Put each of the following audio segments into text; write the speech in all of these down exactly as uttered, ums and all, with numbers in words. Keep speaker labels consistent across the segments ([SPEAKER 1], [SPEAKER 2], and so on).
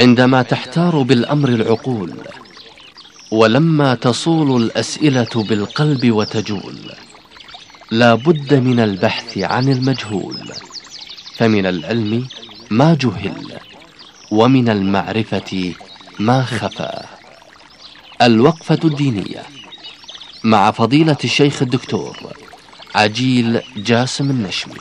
[SPEAKER 1] عندما تحتار بالأمر العقول، ولما تصول الأسئلة بالقلب وتجول، لا بد من البحث عن المجهول، فمن العلم ما جهل، ومن المعرفة ما خفى. الوقفة الدينية مع فضيلة الشيخ الدكتور عجيل جاسم النشمي.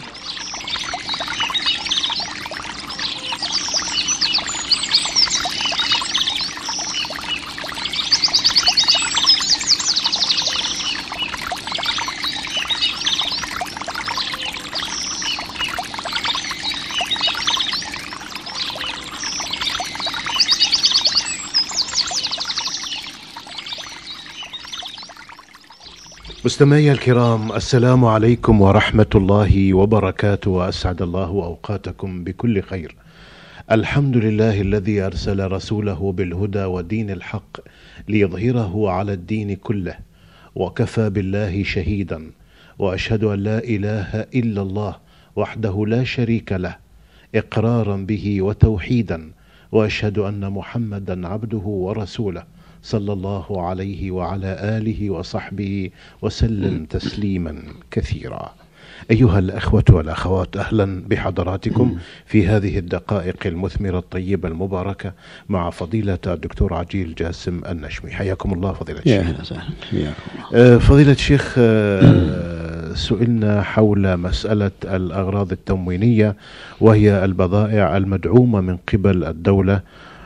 [SPEAKER 2] مستمعي الكرام، السلام عليكم ورحمة الله وبركاته، وأسعد الله أوقاتكم بكل خير. الحمد لله الذي أرسل رسوله بالهدى ودين الحق ليظهره على الدين كله، وكفى بالله شهيدا، وأشهد أن لا إله إلا الله وحده لا شريك له إقرارا به وتوحيدا، وأشهد أن محمدا عبده ورسوله صلى الله عليه وعلى آله وصحبه وسلم تسليما كثيرا. أيها الأخوة والأخوات، أهلا بحضراتكم في هذه الدقائق المثمرة الطيبة المباركة مع فضيلة الدكتور عجيل جاسم النشمي. حياكم الله فضيلة الشيخ.
[SPEAKER 3] يا أهلا وسهلا.
[SPEAKER 2] فضيلة الشيخ، سئلنا حول مسألة الأغراض التموينية، وهي البضائع المدعومة من قبل الدولة،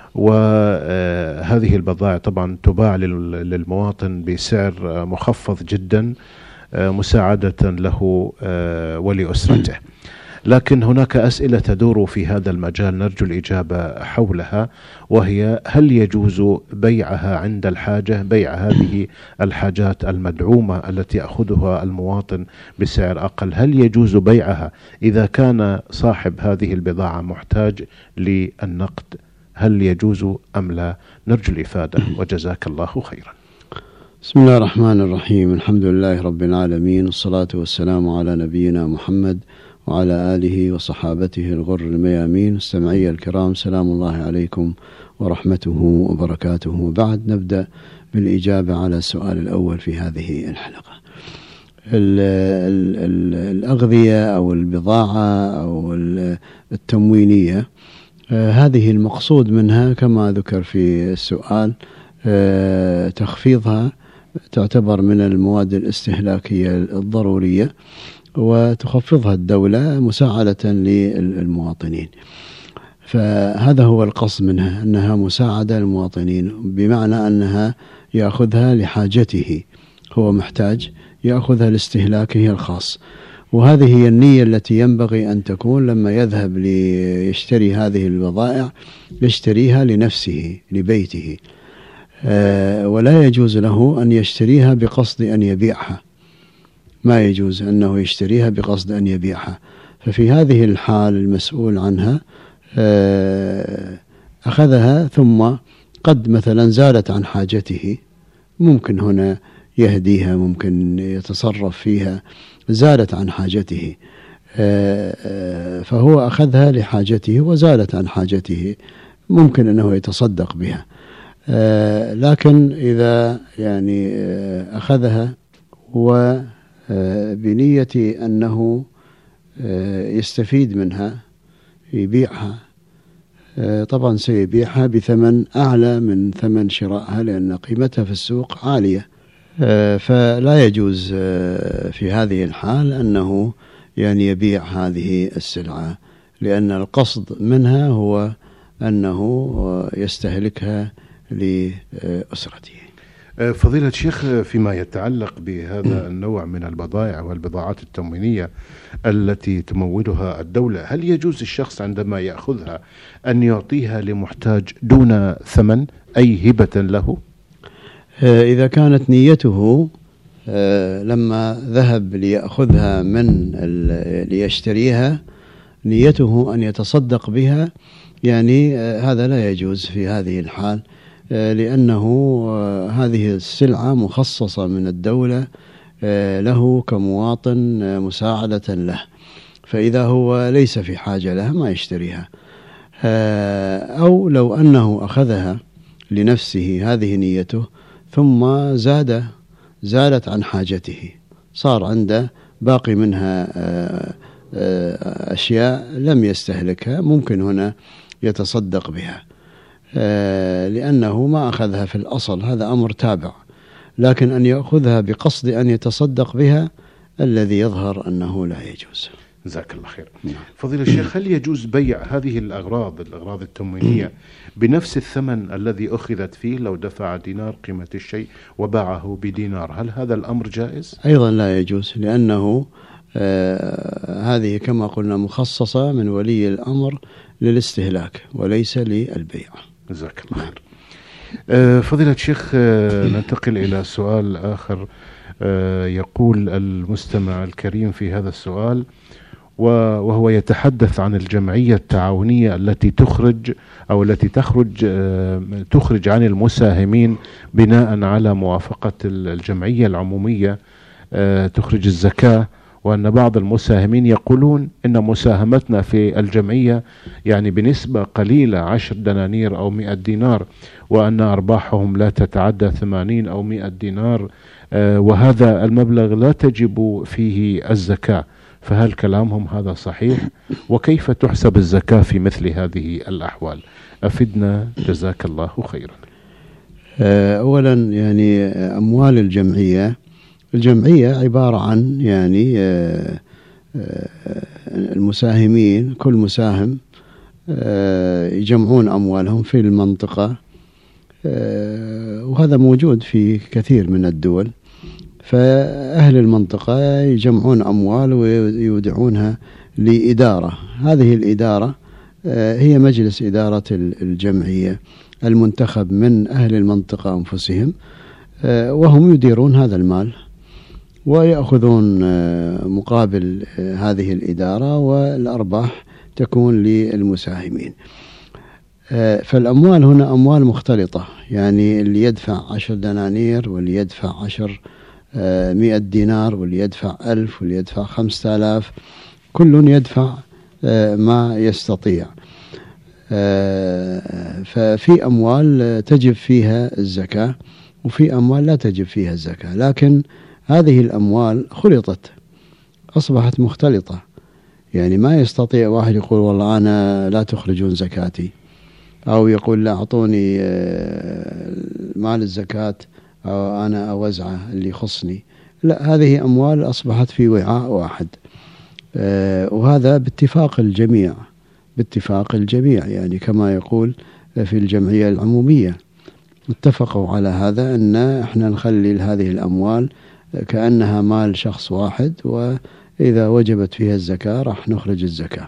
[SPEAKER 2] وهذه البضائع طبعا تباع للمواطن بسعر مخفض جدا مساعدة له ولأسرته. لكن هناك أسئلة تدور في هذا المجال نرجو الإجابة حولها، وهي: هل يجوز بيعها عند الحاجة، بيع هذه الحاجات المدعومة التي يأخذها المواطن بسعر أقل، هل يجوز بيعها إذا كان صاحب هذه البضاعة محتاج للنقد؟ هل يجوز أم لا؟ نرجو الإفادة وجزاك الله خيرا.
[SPEAKER 3] بسم الله الرحمن الرحيم، الحمد لله رب العالمين، والصلاة والسلام على نبينا محمد وعلى آله وصحابته الغر الميامين. مستمعي الكرام، سلام الله عليكم ورحمته وبركاته. وبعد نبدأ بالإجابة على السؤال الأول في هذه الحلقة. ال ال ال الأغذية أو البضاعة أو التموينية، آه هذه المقصود منها كما ذكر في السؤال آه تخفيضها، تعتبر من المواد الاستهلاكية الضرورية، وتخفضها الدولة مساعدة للمواطنين. فهذا هو القصد منها، أنها مساعدة للمواطنين، بمعنى أنها يأخذها لحاجته، هو محتاج يأخذها لاستهلاكه الخاص. وهذه هي النية التي ينبغي أن تكون لما يذهب ليشتري هذه البضائع، يشتريها لنفسه لبيته، أه ولا يجوز له أن يشتريها بقصد أن يبيعها، ما يجوز أنه يشتريها بقصد أن يبيعها. ففي هذه الحال المسؤول عنها أه أخذها، ثم قد مثلا زالت عن حاجته، ممكن هنا يهديها، ممكن يتصرف فيها، زالت عن حاجته، فهو أخذها لحاجته وزالت عن حاجته، ممكن أنه يتصدق بها. لكن إذا يعني أخذها وبنية أنه يستفيد منها يبيعها، طبعا سيبيعها بثمن أعلى من ثمن شرائها، لأن قيمتها في السوق عالية. فلا يجوز في هذه الحال أنه يعني يبيع هذه السلعة، لأن القصد منها هو أنه يستهلكها لأسرته.
[SPEAKER 2] فضيلة الشيخ، فيما يتعلق بهذا النوع من البضائع والبضاعات التموينية التي تمولها الدولة، هل يجوز الشخص عندما يأخذها أن يعطيها لمحتاج دون ثمن، أي هبة له؟
[SPEAKER 3] إذا كانت نيته لما ذهب ليأخذها من ليشتريها نيته أن يتصدق بها، يعني هذا لا يجوز في هذه الحال، لأنه هذه السلعة مخصصة من الدولة له كمواطن مساعدة له، فإذا هو ليس في حاجة لها ما يشتريها. أو لو أنه أخذها لنفسه هذه نيته ثم زاد زالت عن حاجته، صار عنده باقي منها أشياء لم يستهلكها، ممكن هنا يتصدق بها لأنه ما أخذها في الأصل، هذا أمر تابع. لكن أن يأخذها بقصد أن يتصدق بها الذي يظهر أنه لا يجوز.
[SPEAKER 2] جزاك الله خير. فضيلة الشيخ، هل يجوز بيع هذه الأغراض الأغراض التموينية بنفس الثمن الذي أخذت فيه؟ لو دفع دينار قيمة الشيء وباعه بدينار، هل هذا الأمر جائز؟
[SPEAKER 3] أيضا لا يجوز، لأنه آه هذه كما قلنا مخصصة من ولي الأمر للاستهلاك وليس للبيع.
[SPEAKER 2] جزاك الله خير. آه فضيلة الشيخ، آه ننتقل إلى سؤال آخر. آه يقول المستمع الكريم في هذا السؤال، وهو يتحدث عن الجمعية التعاونية التي تخرج أو التي تخرج تخرج عن المساهمين بناء على موافقة الجمعية العمومية تخرج الزكاة، وأن بعض المساهمين يقولون إن مساهمتنا في الجمعية يعني بنسبة قليلة عشر دنانير أو مئة دينار، وأن أرباحهم لا تتعدى ثمانين أو مئة دينار، وهذا المبلغ لا تجب فيه الزكاة، فهل كلامهم هذا صحيح؟ وكيف تحسب الزكاة في مثل هذه الأحوال؟ أفدنا جزاك الله خيرا.
[SPEAKER 3] أولا يعني أموال الجمعية الجمعية عبارة عن يعني المساهمين، كل مساهم يجمعون أموالهم في المنطقة، وهذا موجود في كثير من الدول. فأهل المنطقة يجمعون أموال ويودعونها لإدارة، هذه الإدارة هي مجلس إدارة الجمعية المنتخب من أهل المنطقة أنفسهم، وهم يديرون هذا المال ويأخذون مقابل هذه الإدارة، والأرباح تكون للمساهمين. فالأموال هنا أموال مختلطة، يعني اللي يدفع عشر دنانير واللي يدفع عشر مئة دينار واللي يدفع ألف واللي يدفع خمسة آلاف، كل يدفع ما يستطيع. ففي أموال تجب فيها الزكاة وفي أموال لا تجب فيها الزكاة، لكن هذه الأموال خلطت، أصبحت مختلطة. يعني ما يستطيع واحد يقول والله أنا لا تخرجون زكاتي، أو يقول لا أعطوني مال الزكاة أو أنا أوزعه اللي يخصني. لا، هذه أموال أصبحت في وعاء واحد، وهذا باتفاق الجميع باتفاق الجميع يعني كما يقول في الجمعية العمومية، اتفقوا على هذا أن احنا نخلي هذه الأموال كأنها مال شخص واحد، وإذا وجبت فيها الزكاة راح نخرج الزكاة.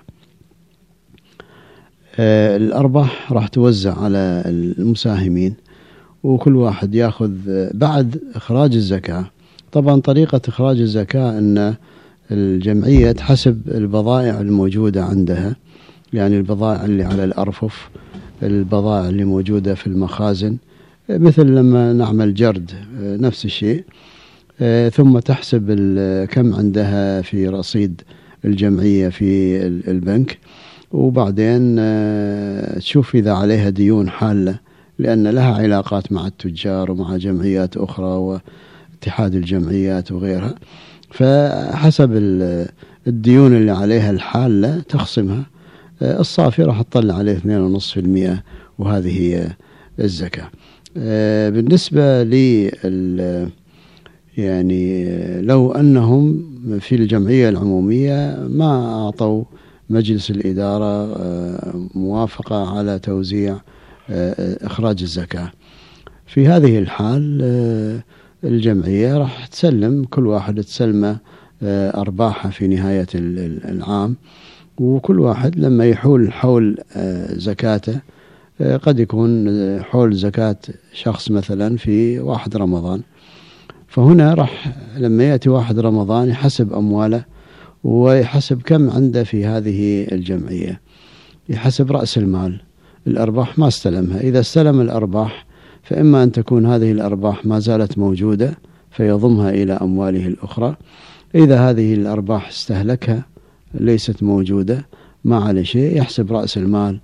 [SPEAKER 3] الأرباح راح توزع على المساهمين، وكل واحد يأخذ بعد إخراج الزكاة. طبعا طريقة إخراج الزكاة أن الجمعية تحسب البضائع الموجودة عندها، يعني البضائع اللي على الأرفف، البضائع اللي موجودة في المخازن، مثل لما نعمل جرد نفس الشيء، ثم تحسب كم عندها في رصيد الجمعية في البنك، وبعدين تشوف إذا عليها ديون حالة، لأن لها علاقات مع التجار ومع جمعيات أخرى واتحاد الجمعيات وغيرها. فحسب الديون اللي عليها الحالة تخصمها، الصافي راح تطلع عليه اثنين فاصلة خمسة بالمئة، وهذه هي الزكاة. بالنسبة لل يعني لو أنهم في الجمعية العمومية ما أعطوا مجلس الإدارة موافقة على توزيع إخراج الزكاة، في هذه الحال الجمعية راح تسلم كل واحد تسلم أرباحها في نهاية العام، وكل واحد لما يحول حول زكاته، قد يكون حول زكاة شخص مثلا في واحد رمضان، فهنا راح لما يأتي واحد رمضان يحسب أمواله ويحسب كم عنده في هذه الجمعية، يحسب رأس المال، الأرباح ما استلمها. إذا استلم الأرباح فإما أن تكون هذه الأرباح ما زالت موجودة فيضمها إلى أمواله الأخرى، إذا هذه الأرباح استهلكها ليست موجودة ما عليه شيء، يحسب رأس المال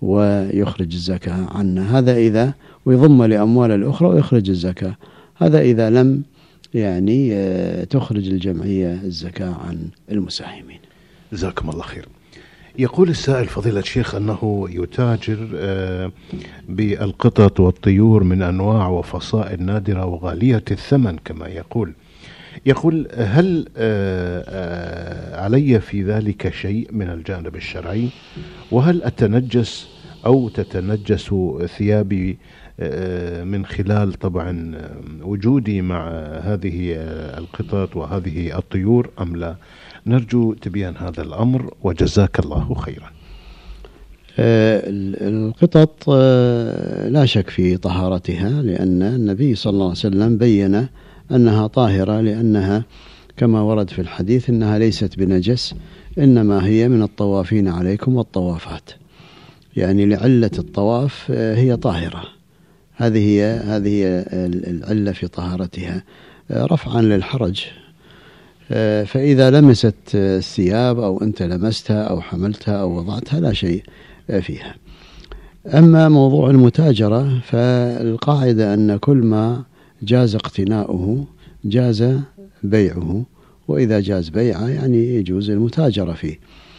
[SPEAKER 3] ويخرج الزكاة عنه. هذا إذا ويضم لأموال الأخرى ويخرج الزكاة. هذا إذا لم يعني تخرج الجمعية الزكاة عن المساهمين.
[SPEAKER 2] جزاكم الله خير. يقول السائل فضيلة الشيخ أنه يتاجر بالقطط والطيور من أنواع وفصائل نادرة وغالية الثمن كما يقول. يقول هل علي في ذلك شيء من الجانب الشرعي؟ وهل أتنجس أو تتنجس ثيابي من خلال طبعا وجودي مع هذه القطط وهذه الطيور أم لا؟ نرجو تبيان هذا الأمر وجزاك الله خيرا.
[SPEAKER 3] القطط لا شك في طهارتها، لأن النبي صلى الله عليه وسلم بين أنها طاهرة، لأنها كما ورد في الحديث إنها ليست بنجس، إنما هي من الطوافين عليكم والطوافات، يعني لعلة الطواف هي طاهرة. هذه هي هذه هي العلة في طهارتها رفعا للحرج. فإذا لمست الثياب أو أنت لمستها أو حملتها أو وضعتها لا شيء فيها. أما موضوع المتاجرة فالقاعدة أن كل ما جاز اقتناؤه جاز بيعه، وإذا جاز بيعه يعني يجوز المتاجرة فيه،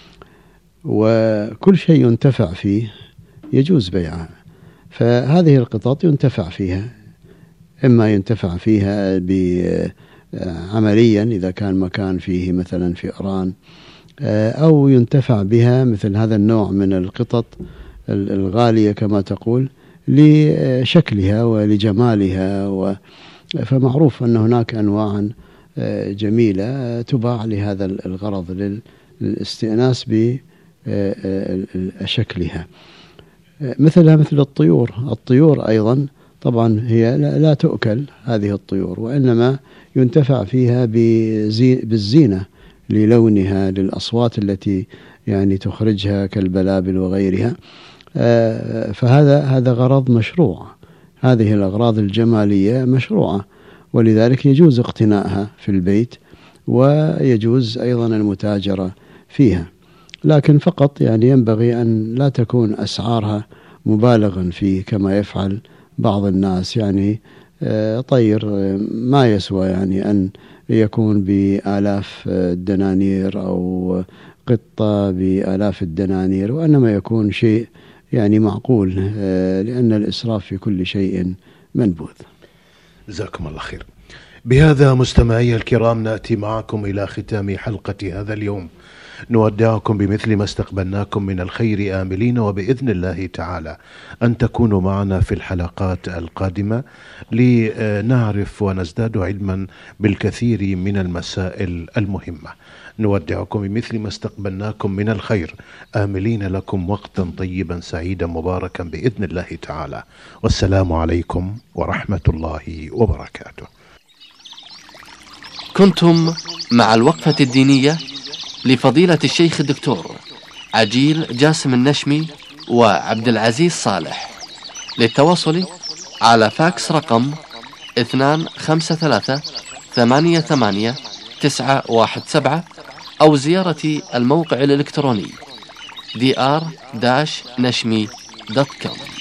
[SPEAKER 3] وكل شيء ينتفع فيه يجوز بيعه. فهذه القطط ينتفع فيها، إما ينتفع فيها عمليا إذا كان مكان فيه مثلا فئران، أو ينتفع بها مثل هذا النوع من القطط الغالية كما تقول لشكلها ولجمالها. فمعروف أن هناك أنواع جميلة تباع لهذا الغرض، للاستئناس بشكلها، مثلها مثل الطيور. الطيور أيضا طبعا هي لا تؤكل هذه الطيور، وإنما ينتفع فيها بالزينة للونها، للأصوات التي يعني تخرجها كالبلابل وغيرها. فهذا هذا غرض مشروع، هذه الأغراض الجمالية مشروعة، ولذلك يجوز اقتنائها في البيت ويجوز أيضا المتاجرة فيها، لكن فقط يعني ينبغي أن لا تكون أسعارها مبالغا فيه كما يفعل بعض الناس. يعني طير ما يسوى يعني أن يكون بآلاف الدنانير أو قطة بآلاف الدنانير، وإنما يكون شيء يعني معقول، لأن الإسراف في كل شيء منبوذ.
[SPEAKER 2] جزاكم الله خير. بهذا مستمعي الكرام نأتي معكم إلى ختام حلقة هذا اليوم، نودعكم بمثل ما استقبلناكم من الخير آملين، وبإذن الله تعالى أن تكونوا معنا في الحلقات القادمة لنعرف ونزداد علما بالكثير من المسائل المهمة. نودعكم بمثل ما استقبلناكم من الخير آملين لكم وقتا طيبا سعيدا مباركا بإذن الله تعالى، والسلام عليكم ورحمة الله وبركاته.
[SPEAKER 1] كنتم مع الوقفة الدينية لفضيلة الشيخ الدكتور عجيل جاسم النشمي وعبد العزيز صالح. للتواصل على فاكس رقم اثنان خمسة ثلاثة ثمانية ثمانية تسعة واحد سبعة، أو زيارة الموقع الإلكتروني دي آر نشمي دوت كوم.